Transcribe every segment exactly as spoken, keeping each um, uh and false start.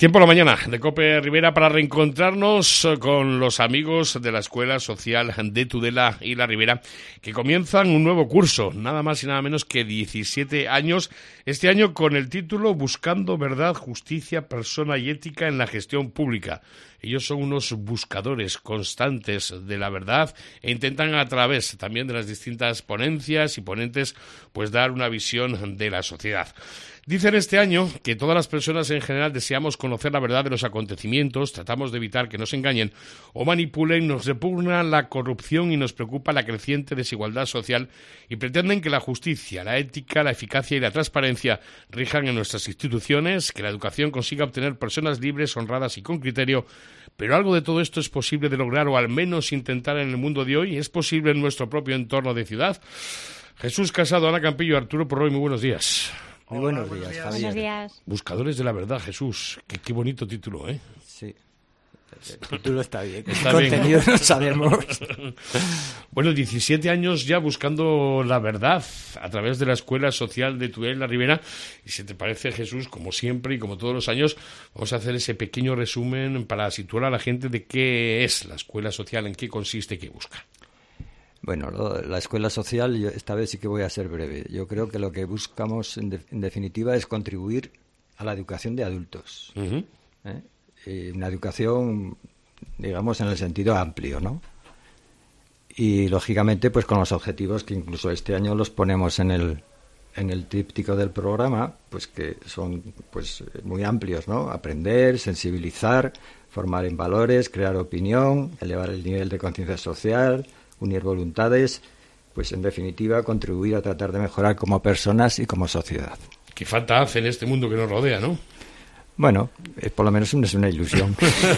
Tiempo a la mañana de COPE Ribera para reencontrarnos con los amigos de la Escuela Social de Tudela y la Ribera, que comienzan un nuevo curso, nada más y nada menos que diecisiete años, este año con el título Buscando Verdad, Justicia, Persona y Ética en la Gestión Pública. Ellos son unos buscadores constantes de la verdad e intentan a través también de las distintas ponencias y ponentes pues dar una visión de la sociedad. Dicen este año que todas las personas en general deseamos conocer la verdad de los acontecimientos, tratamos de evitar que nos engañen o manipulen, nos repugna la corrupción y nos preocupa la creciente desigualdad social y pretenden que la justicia, la ética, la eficacia y la transparencia rijan en nuestras instituciones, que la educación consiga obtener personas libres, honradas y con criterio. Pero algo de todo esto es posible de lograr o al menos intentar en el mundo de hoy, es posible en nuestro propio entorno de ciudad. Jesús Casado, Ana Campillo, Arturo Porroy, muy buenos días. Muy buenos días, Javier. Buenos días. Buscadores de la verdad, Jesús. Qué, qué bonito título, ¿eh? Sí. El título está bien. Está el bien. contenido no sabemos. Bueno, diecisiete años ya buscando la verdad a través de la Escuela Social de Tudela y la Ribera. Y si te parece, Jesús, como siempre y como todos los años, vamos a hacer ese pequeño resumen para situar a la gente de qué es la Escuela Social, en qué consiste y qué busca. Bueno, lo, la escuela social, yo esta vez sí que voy a ser breve. Yo creo que lo que buscamos, en, de, en definitiva, es contribuir a la educación de adultos. Uh-huh. ¿eh? Y una educación, digamos, en el sentido amplio, ¿no? Y, lógicamente, pues con los objetivos que incluso este año los ponemos en el, en el tríptico del programa, pues que son pues muy amplios, ¿no? Aprender, sensibilizar, formar en valores, crear opinión, elevar el nivel de conciencia social, unir voluntades, pues en definitiva contribuir a tratar de mejorar como personas y como sociedad. Qué falta hace en este mundo que nos rodea, ¿no? Bueno, eh, por lo menos es una ilusión.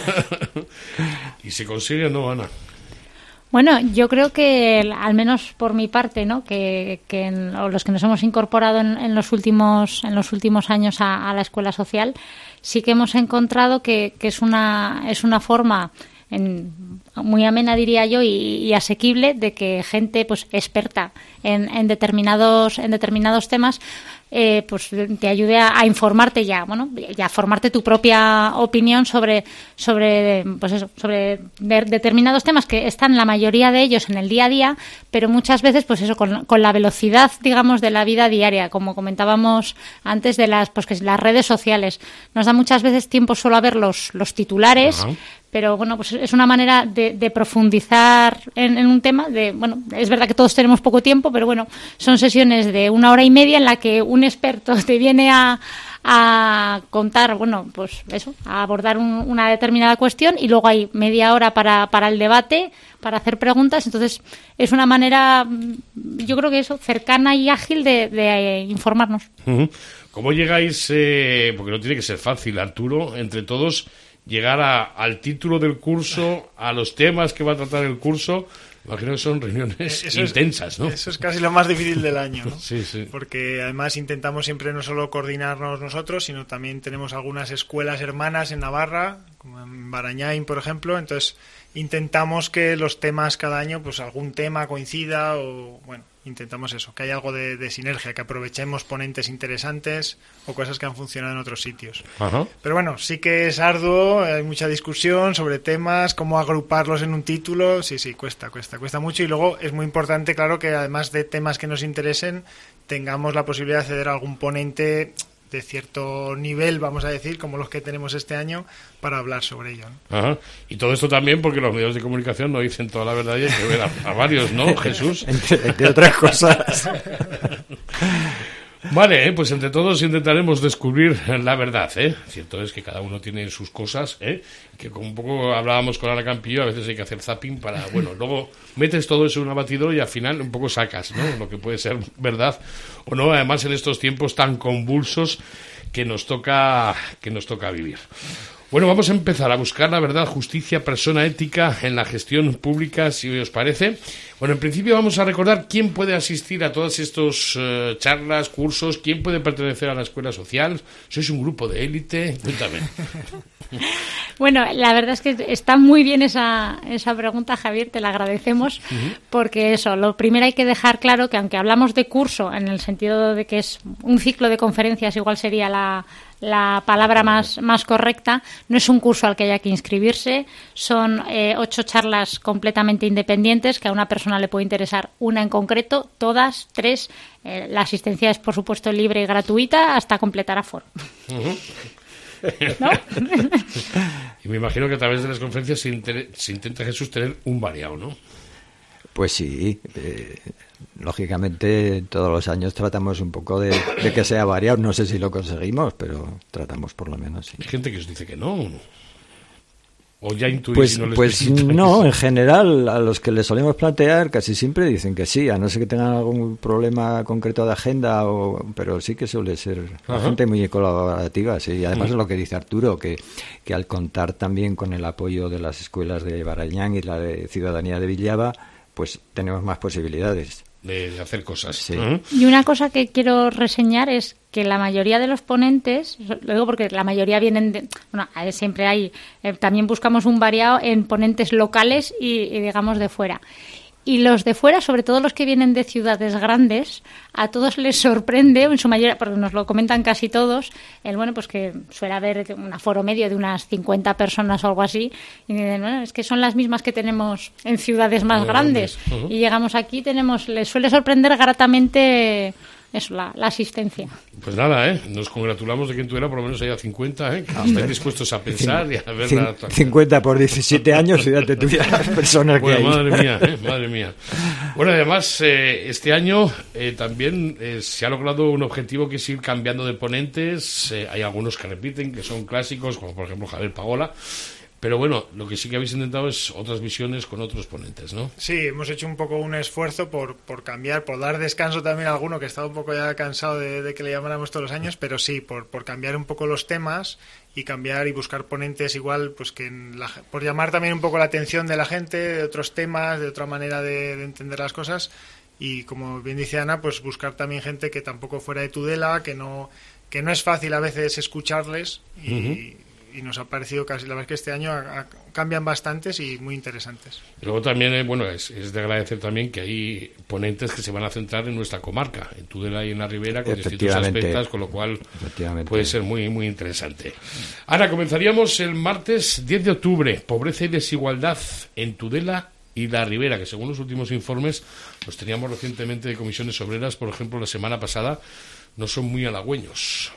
¿Y se consigue o no, Ana? Bueno, yo creo que, al menos por mi parte, ¿no? que, que en, o los que nos hemos incorporado en, en los últimos en los últimos años a, a la escuela social, sí que hemos encontrado que, que es una es una forma en, muy amena, diría yo, y, y asequible de que gente pues experta en, en determinados en determinados temas eh, pues te ayude a, a informarte ya, bueno, ya a formarte tu propia opinión sobre sobre pues eso, sobre de, determinados temas que están la mayoría de ellos en el día a día, pero muchas veces pues eso con, con la velocidad, digamos, de la vida diaria, como comentábamos antes de las pues que las redes sociales nos da muchas veces tiempo solo a ver los los titulares. Uh-huh. Pero bueno, pues es una manera de, de profundizar en, en un tema. De bueno, es verdad que todos tenemos poco tiempo, pero bueno, son sesiones de una hora y media en la que un experto te viene a, a contar, bueno, pues eso, a abordar un, una determinada cuestión y luego hay media hora para, para el debate, para hacer preguntas. Entonces es una manera, yo creo que eso, cercana y ágil de, de informarnos. Uh-huh. ¿Cómo llegáis? Eh, porque no tiene que ser fácil, Arturo, entre todos llegar a, al título del curso, a los temas que va a tratar el curso. Imagino que son reuniones eso intensas, es, ¿no? Eso es casi lo más difícil del año, ¿no? Sí, sí. Porque además intentamos siempre no solo coordinarnos nosotros, sino también tenemos algunas escuelas hermanas en Navarra, como en Barañáin, por ejemplo. Entonces intentamos que los temas cada año, pues algún tema coincida o, bueno, intentamos eso, que haya algo de, de sinergia, que aprovechemos ponentes interesantes o cosas que han funcionado en otros sitios. Ajá. Pero bueno, sí que es arduo, hay mucha discusión sobre temas, cómo agruparlos en un título, sí, sí, cuesta, cuesta, cuesta mucho. Y luego es muy importante, claro, que además de temas que nos interesen, tengamos la posibilidad de acceder a algún ponente de cierto nivel, vamos a decir, como los que tenemos este año, para hablar sobre ello, ¿no? Ajá. Y todo esto también porque los medios de comunicación no dicen toda la verdad y hay que ver a, a varios, ¿no, Jesús? entre, entre otras cosas. Vale, ¿eh? Pues entre todos intentaremos descubrir la verdad, ¿eh? Cierto es que cada uno tiene sus cosas, ¿eh? Que como un poco hablábamos con Ana Campillo, a veces hay que hacer zapping para, bueno, luego metes todo eso en una batidora y al final un poco sacas, ¿no? Lo que puede ser verdad o no, además en estos tiempos tan convulsos que nos toca, que nos toca vivir. Bueno, vamos a empezar a buscar la verdad, justicia, persona, ética en la gestión pública, si os parece. Bueno, en principio vamos a recordar quién puede asistir a todas estas uh, charlas, cursos, quién puede pertenecer a la escuela social. ¿Sois un grupo de élite? Cuéntame. Bueno, la verdad es que está muy bien esa, esa pregunta, Javier, te la agradecemos, uh-huh. Porque eso, lo primero hay que dejar claro que aunque hablamos de curso, en el sentido de que es un ciclo de conferencias, igual sería la, la palabra más, más correcta. No es un curso al que haya que inscribirse, son eh, ocho charlas completamente independientes que a una persona le puede interesar una en concreto, todas, tres. Eh, la asistencia es, por supuesto, libre y gratuita hasta completar aforo. Uh-huh. ¿No? Y me imagino que a través de las conferencias se, inter- se intenta, Jesús, tener un variado, ¿no? Pues sí, eh, lógicamente todos los años tratamos un poco de, de que sea variado. No sé si lo conseguimos, pero tratamos por lo menos, sí. Hay gente que os dice que no. O ya intuís pues, y no les Pues no, en general, a los que les solemos plantear casi siempre dicen que sí, a no ser que tengan algún problema concreto de agenda, o, pero sí que suele ser la gente muy colaborativa, sí. Y además uh-huh. es lo que dice Arturo, que, que al contar también con el apoyo de las escuelas de Barañán y la de Ciudadanía de Villava, pues tenemos más posibilidades de hacer cosas. Sí. Uh-huh. Y una cosa que quiero reseñar es que la mayoría de los ponentes, lo digo porque la mayoría vienen de, bueno, siempre hay, eh, también buscamos un variado en ponentes locales y, y digamos de fuera. Y los de fuera, sobre todo los que vienen de ciudades grandes, a todos les sorprende, en su mayoría, porque nos lo comentan casi todos, el bueno, pues que suele haber un aforo medio de unas cincuenta personas o algo así, y dicen, bueno, es que son las mismas que tenemos en ciudades más Muy grandes. grandes. Uh-huh. Y llegamos aquí, tenemos, les suele sorprender gratamente eso, la, la asistencia. Pues nada, ¿eh? Nos congratulamos de que en Tudela por lo menos haya cincuenta, ¿eh? Que estén dispuestos a pensar y a ver Cin- la actuación. cincuenta por diecisiete años, fíjate tú ya las personas bueno, que hay. Madre mía, ¿eh? Madre mía. Bueno, además, eh, este año eh, también eh, se ha logrado un objetivo que es ir cambiando de ponentes. Eh, hay algunos que repiten, que son clásicos, como por ejemplo Javier Pagola. Pero bueno, lo que sí que habéis intentado es otras visiones con otros ponentes, ¿no? Sí, hemos hecho un poco un esfuerzo por, por cambiar, por dar descanso también a alguno que estaba un poco ya cansado de, de que le llamáramos todos los años, pero sí, por, por cambiar un poco los temas y cambiar y buscar ponentes igual, pues que en la, por llamar también un poco la atención de la gente, de otros temas, de otra manera de, de entender las cosas. Y como bien dice Ana, pues buscar también gente que tampoco fuera de Tudela, que no, que no es fácil a veces escucharles y... Uh-huh. Y nos ha parecido casi, la verdad es que este año a, a, cambian bastantes y muy interesantes. Luego también, eh, bueno, es, es de agradecer también que hay ponentes que se van a centrar en nuestra comarca, en Tudela y en la Ribera, con distintos aspectos, con lo cual puede ser muy, muy interesante. Ahora, comenzaríamos el martes diez de octubre, pobreza y desigualdad en Tudela y la Ribera, que según los últimos informes, los teníamos recientemente de comisiones obreras, por ejemplo, la semana pasada, no son muy halagüeños.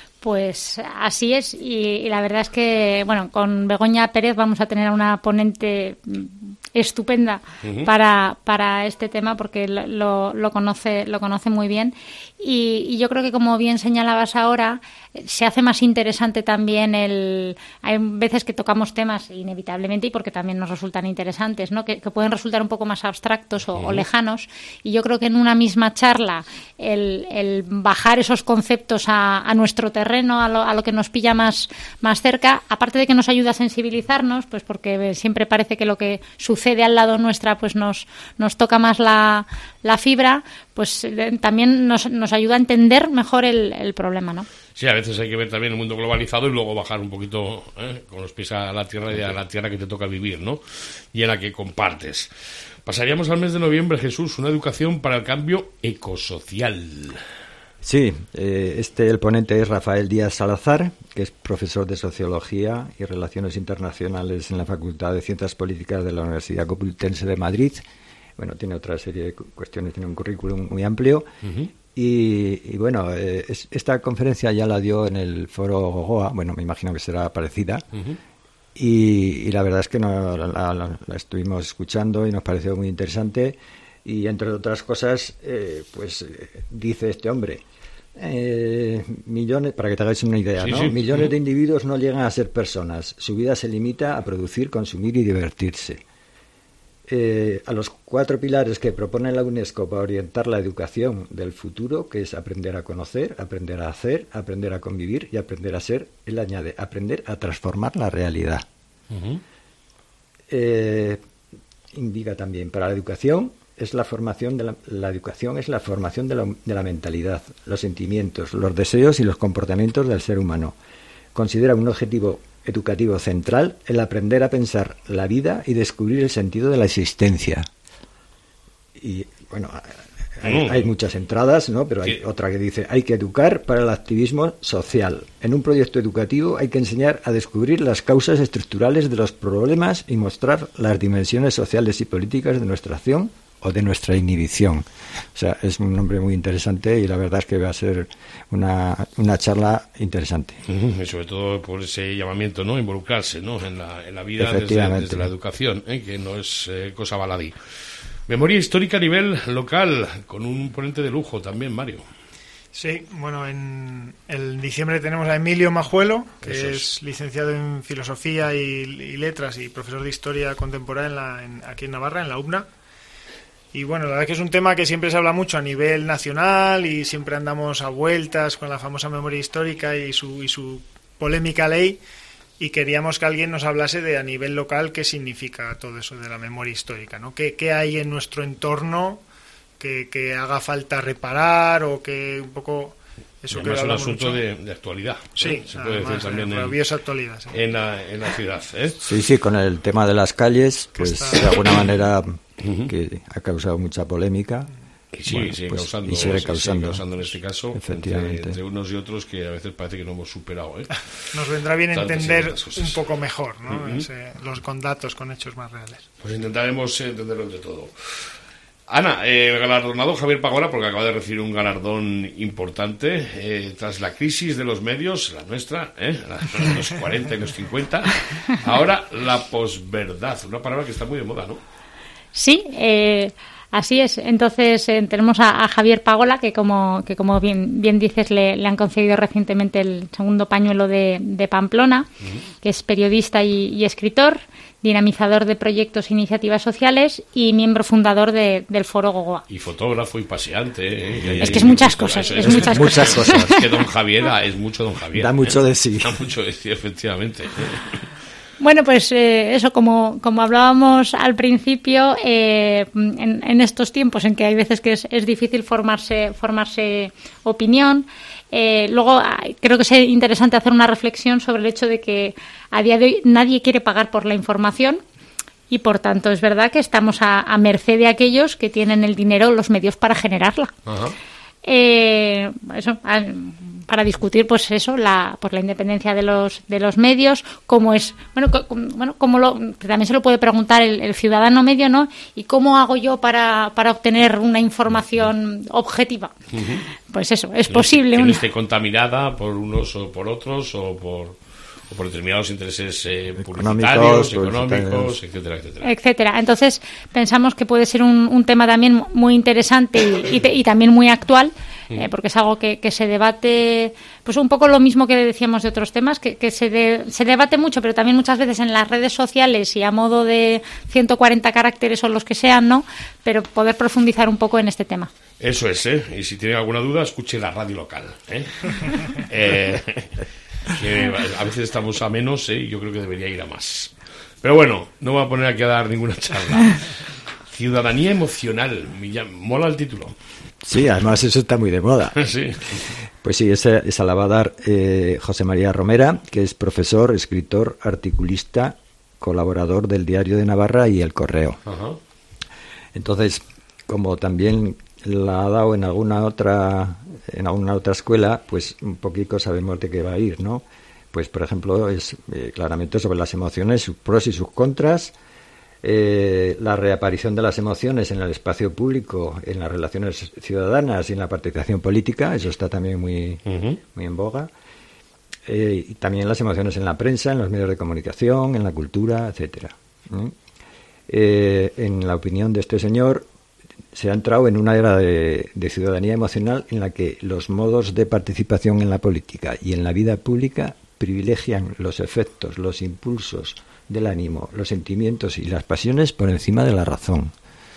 Pues así es, y, y la verdad es que, bueno, con Begoña Pérez vamos a tener una ponente estupenda uh-huh. para, para este tema, porque lo, lo conoce lo conoce muy bien, y, y yo creo que, como bien señalabas ahora, se hace más interesante también el... Hay veces que tocamos temas inevitablemente y porque también nos resultan interesantes, ¿no? Que, que pueden resultar un poco más abstractos o, uh-huh. o lejanos, y yo creo que en una misma charla el, el bajar esos conceptos a, a nuestro terreno, a lo, a lo que nos pilla más, más cerca, aparte de que nos ayuda a sensibilizarnos, pues porque siempre parece que lo que sucede al lado nuestra pues nos, nos toca más la, la fibra, pues eh, también nos, nos ayuda a entender mejor el, el problema, ¿no? Sí, a veces hay que ver también el mundo globalizado y luego bajar un poquito ¿eh? con los pies a la tierra y a la tierra que te toca vivir, ¿no? Y en la que compartes. Pasaríamos al mes de noviembre, Jesús, una educación para el cambio ecosocial. Sí, eh, este el ponente es Rafael Díaz Salazar, que es profesor de Sociología y Relaciones Internacionales en la Facultad de Ciencias Políticas de la Universidad Complutense de Madrid. Bueno, tiene otra serie de cuestiones, tiene un currículum muy amplio. Uh-huh. Y, y bueno, eh, es, esta conferencia ya la dio en el Foro Gogoa, bueno, me imagino que será parecida. Uh-huh. Y, y la verdad es que no, la, la, la estuvimos escuchando y nos pareció muy interesante. Y entre otras cosas, eh, pues eh, dice este hombre, eh, millones, para que te hagáis una idea, sí, ¿no? Sí. Millones uh-huh. de individuos no llegan a ser personas. Su vida se limita a producir, consumir y divertirse. Eh, a los cuatro pilares que propone la UNESCO para orientar la educación del futuro, que es aprender a conocer, aprender a hacer, aprender a convivir y aprender a ser, él añade, aprender a transformar la realidad. Uh-huh. Eh, indica también, para la educación es la formación de la, la educación es la formación de la, de la mentalidad, los sentimientos, los deseos y los comportamientos del ser humano. Considera un objetivo educativo central el aprender a pensar la vida y descubrir el sentido de la existencia. Y bueno, Hay, hay muchas entradas, ¿no? Pero hay ¿Qué? otra que dice, hay que educar para el activismo social. En un proyecto educativo hay que enseñar a descubrir las causas estructurales de los problemas y mostrar las dimensiones sociales y políticas de nuestra acción o de nuestra inhibición. O sea, es un nombre muy interesante y la verdad es que va a ser una, una charla interesante. Uh-huh. Y sobre todo por ese llamamiento, ¿no? Involucrarse, ¿no? En la, en la vida desde, desde la educación, ¿eh? Que no es eh, cosa baladí. Memoria histórica a nivel local, con un ponente de lujo también, Mario. Sí, bueno, en el diciembre tenemos a Emilio Majuelo, que es. es licenciado en Filosofía y, y Letras y profesor de Historia Contemporánea en la, en, aquí en Navarra, en la U B N A. Y bueno, la verdad es que es un tema que siempre se habla mucho a nivel nacional y siempre andamos a vueltas con la famosa memoria histórica y su, y su polémica ley. Y queríamos que alguien nos hablase de a nivel local qué significa todo eso de la memoria histórica, ¿no? ¿Qué, qué hay en nuestro entorno que, que haga falta reparar o que un poco... Eso que es un asunto de, de actualidad. Sí, ¿eh? Se puede decir también en, actualidad, sí. en, la, en la ciudad. ¿eh? Sí, sí, con el tema de las calles, pues está... de alguna manera que ha causado mucha polémica. Y sigue, bueno, sigue, pues, causando, y sigue causando, sigue causando en este caso entre, entre unos y otros que a veces parece que no hemos superado. ¿eh? Nos vendrá bien Tantas entender un poco mejor, ¿no? Uh-huh. Ese, los con datos, con hechos más reales. Pues intentaremos entenderlo entre todo. Ana, eh, el galardonado Javier Pagola, porque acaba de recibir un galardón importante eh, tras la crisis de los medios, la nuestra, ¿eh? la, los cuarenta y los cincuenta, ahora la posverdad, una palabra que está muy de moda, ¿no? Sí, eh, así es. Entonces eh, tenemos a, a Javier Pagola, que como que como bien bien dices, le, le han concedido recientemente el segundo pañuelo de, de Pamplona, uh-huh. que es periodista y, y escritor, dinamizador de proyectos e iniciativas sociales y miembro fundador de, del Foro Gogoa. Y fotógrafo y paseante. ¿eh? Es que es muchas cosas, es, es muchas, muchas cosas. cosas. Es que don Javier es mucho don Javier. Da mucho ¿eh? de sí. Da mucho de sí, efectivamente. Bueno, pues eh, eso, como, como hablábamos al principio, eh, en, en estos tiempos en que hay veces que es, es difícil formarse, formarse opinión, eh, luego creo que es interesante hacer una reflexión sobre el hecho de que a día de hoy nadie quiere pagar por la información y, por tanto, es verdad que estamos a, a merced de aquellos que tienen el dinero, los medios para generarla. Ajá. Eh, eso, para discutir, pues eso, la, pues la independencia de los de los medios, cómo es, bueno, co, bueno, cómo lo, también se lo puede preguntar el, el ciudadano medio, ¿no? Y cómo hago yo para, para obtener una información objetiva. Uh-huh. Pues eso, es que posible. Que no una... esté contaminada por unos o por otros o por o por determinados intereses eh, publicitarios, económicos, etcétera, etcétera. Etcétera. Entonces, pensamos que puede ser un, un tema también muy interesante y, y, te, y también muy actual, eh, porque es algo que, que se debate, pues un poco lo mismo que decíamos de otros temas, que, que se, de, se debate mucho, pero también muchas veces en las redes sociales y a modo de ciento cuarenta caracteres o los que sean, ¿no? Pero poder profundizar un poco en este tema. Eso es, ¿eh? Y si tiene alguna duda, escuche la radio local, ¿eh? eh... que a veces estamos a menos, ¿eh? Yo creo que debería ir a más. Pero bueno, no voy a poner aquí a dar ninguna charla. Ciudadanía emocional, mola el título. Sí, además eso está muy de moda. Sí. Pues sí, esa, esa la va a dar eh, José María Romera, que es profesor, escritor, articulista, colaborador del Diario de Navarra y El Correo. Ajá. Entonces, como también la ha dado en alguna otra en alguna otra escuela, pues un poquito sabemos de qué va a ir, ¿no? Pues, por ejemplo, es eh, claramente sobre las emociones, sus pros y sus contras, eh, la reaparición de las emociones en el espacio público, en las relaciones ciudadanas y en la participación política, eso está también muy, uh-huh. muy en boga, eh, y también las emociones en la prensa, en los medios de comunicación, en la cultura, etcétera. ¿Mm? Eh, en la opinión de este señor, se ha entrado en una era de, de ciudadanía emocional en la que los modos de participación en la política y en la vida pública privilegian los efectos, los impulsos del ánimo, los sentimientos y las pasiones por encima de la razón.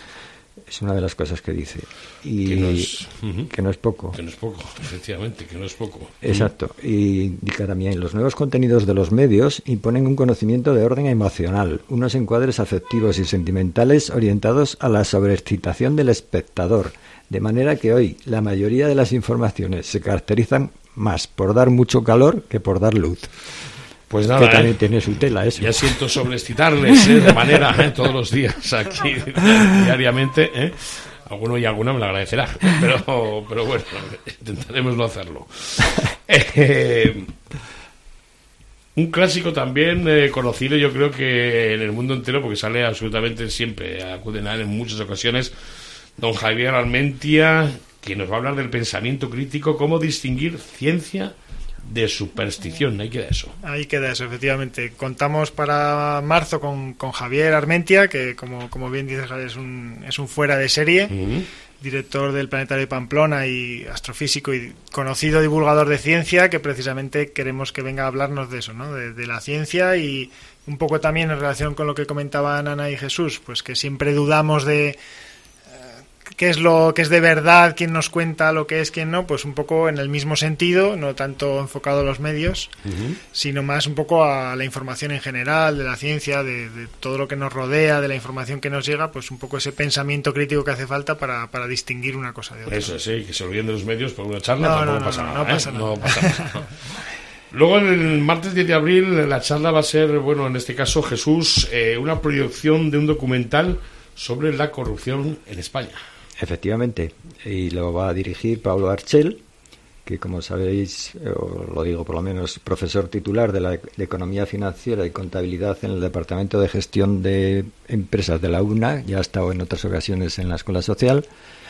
Es una de las cosas que dice. Y que no es, uh-huh. que no es poco. Que no es poco, efectivamente, que no es poco. Exacto. Y indica también, los nuevos contenidos de los medios imponen un conocimiento de orden emocional, unos encuadres afectivos y sentimentales orientados a la sobreexcitación del espectador, de manera que hoy la mayoría de las informaciones se caracterizan más por dar mucho calor que por dar luz. Pues nada, que también ¿eh? tiene su tela eso. Ya siento sobreexcitarles, ¿eh? De manera, ¿eh? Todos los días aquí, diariamente, ¿eh? Alguno y alguna me lo agradecerá, pero, pero bueno, intentaremos no hacerlo. Eh, un clásico también eh, conocido, yo creo que en el mundo entero, porque sale absolutamente siempre, acuden a él en muchas ocasiones, don Javier Armentia, que nos va a hablar del pensamiento crítico, cómo distinguir ciencia de superstición. Ahí queda eso. Ahí queda eso, efectivamente. Contamos para marzo con, con Javier Armentia, que como, como bien dices, Javier, es un, es un fuera de serie, uh-huh. director del Planetario de Pamplona y astrofísico y conocido divulgador de ciencia, que precisamente queremos que venga a hablarnos de eso, ¿no? De, de la ciencia y un poco también en relación con lo que comentaban Ana y Jesús, pues que siempre dudamos de qué es lo que es de verdad, quién nos cuenta lo que es, quién no, pues un poco en el mismo sentido, no tanto enfocado a los medios, uh-huh. sino más un poco a la información en general, de la ciencia, de, de todo lo que nos rodea, de la información que nos llega, pues un poco ese pensamiento crítico que hace falta para, para distinguir una cosa de otra. Eso sí, que se olviden de los medios por una charla, no, tampoco no, no, pasa no, nada. no pasa ¿eh? nada. No pasa nada. No. Luego, el martes diez de abril, la charla va a ser, bueno, en este caso, Jesús, eh, una proyección de un documental sobre la corrupción en España. Efectivamente, y lo va a dirigir Pablo Archel, que como sabéis, o lo digo por lo menos, profesor titular de, la, de Economía Financiera y Contabilidad en el Departamento de Gestión de Empresas de la U N A, ya ha estado en otras ocasiones en la Escuela Social.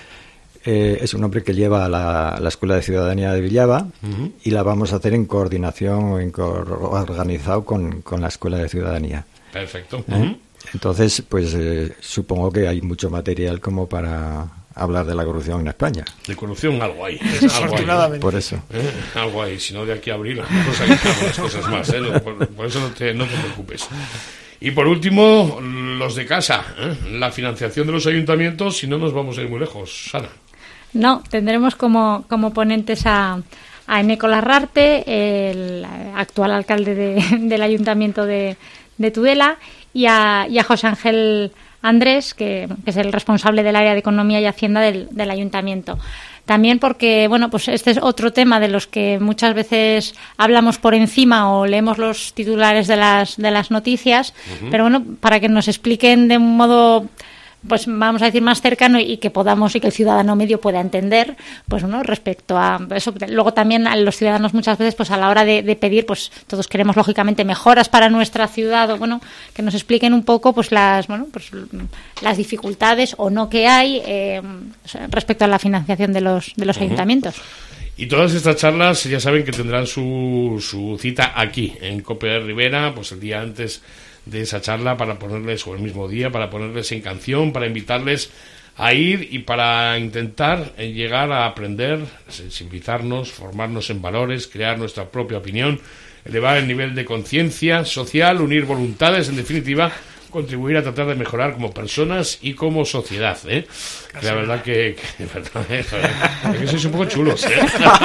Eh, es un hombre que lleva a la, la Escuela de Ciudadanía de Villava, uh-huh. y la vamos a hacer en coordinación o en co- organizado con, con la Escuela de Ciudadanía. Perfecto. ¿Eh? Uh-huh. Entonces, pues eh, supongo que hay mucho material como para hablar de la corrupción en España. De corrupción algo hay. Desafortunadamente. Por eso. ¿Eh? Algo hay, si no de aquí a abril, pues hay algunas cosas más. ¿eh? No, por, por eso no te, no te preocupes. Y por último, los de casa, ¿eh? La financiación de los ayuntamientos, si no nos vamos a ir muy lejos. Sara. No, tendremos como, como ponentes a, a Eneco Larrarte, el actual alcalde de, del ayuntamiento de, de Tudela, y a, y a José Ángel Andrés, que, que es el responsable del área de Economía y Hacienda del, del Ayuntamiento. También porque, bueno, pues este es otro tema de los que muchas veces hablamos por encima o leemos los titulares de las, de las noticias, uh-huh. pero bueno, para que nos expliquen de un modo, pues vamos a decir, más cercano y que podamos y que el ciudadano medio pueda entender, pues no, respecto a eso. Luego también a los ciudadanos muchas veces, pues a la hora de, de pedir, pues todos queremos lógicamente mejoras para nuestra ciudad, o bueno, que nos expliquen un poco pues las, bueno, pues las dificultades o no que hay eh, respecto a la financiación de los de los uh-huh. ayuntamientos. Y todas estas charlas ya saben que tendrán su, su cita aquí, en COPE de Ribera, pues el día antes de esa charla, para ponerles, o el mismo día, para ponerles en canción, para invitarles a ir y para intentar llegar a aprender, sensibilizarnos, formarnos en valores, crear nuestra propia opinión, elevar el nivel de conciencia social, unir voluntades, en definitiva, contribuir a tratar de mejorar como personas y como sociedad, ¿eh? La verdad que, que, verdad, ¿eh? que sois un poco chulos, ¿eh?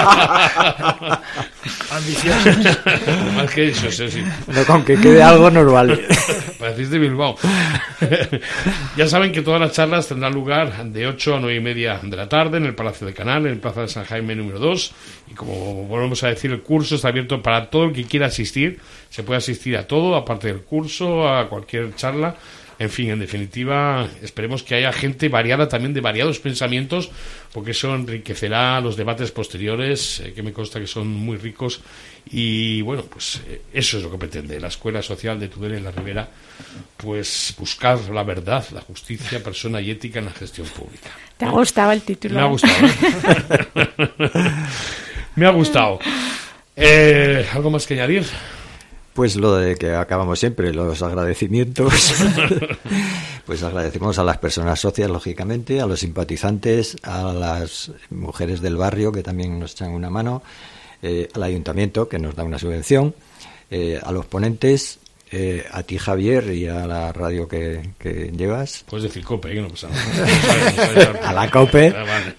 Ambiciosos. Más que eso, sí, sí. No, con que quede algo nos vale. Parecéis de Bilbao. Ya saben que todas las charlas tendrán lugar de ocho a nueve y media de la tarde en el Palacio de Canal, en el Plaza de San Jaime número dos. Y como volvemos a decir, el curso está abierto para todo el que quiera asistir. Se puede asistir a todo, aparte del curso, a cualquier charla. En fin, en definitiva, esperemos que haya gente variada también, de variados pensamientos, porque eso enriquecerá los debates posteriores, eh, que me consta que son muy ricos. Y bueno, pues eh, eso es lo que pretende la Escuela Social de Tudela y la Ribera, pues buscar la verdad, la justicia, persona y ética en la gestión pública. ¿Te ha gustado el título? Me ha gustado. ¿eh? Me ha gustado. Eh, ¿Algo más que añadir? Pues lo de que acabamos siempre, los agradecimientos. Pues agradecemos a las personas socias, lógicamente, a los simpatizantes, a las mujeres del barrio que también nos echan una mano, eh, al ayuntamiento que nos da una subvención, eh, a los ponentes, eh, a ti, Javier, y a la radio que, que llevas. Puedes decir COPE, que no pasa nada. A la COPE.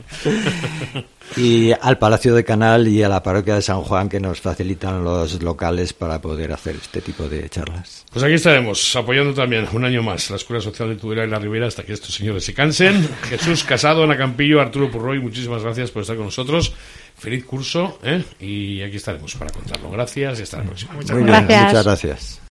Y al Palacio de Canal y a la Parroquia de San Juan, que nos facilitan los locales para poder hacer este tipo de charlas. Pues aquí estaremos, apoyando también un año más la Escuela Social de Tudela y la Ribera hasta que estos señores se cansen. Jesús Casado, Ana Campillo, Arturo Purroy, muchísimas gracias por estar con nosotros. Feliz curso, ¿eh? Y aquí estaremos para contarlo. Gracias y hasta la próxima. Muy bien, muchas gracias.